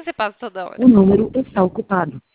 você passa toda hora? O número está ocupado.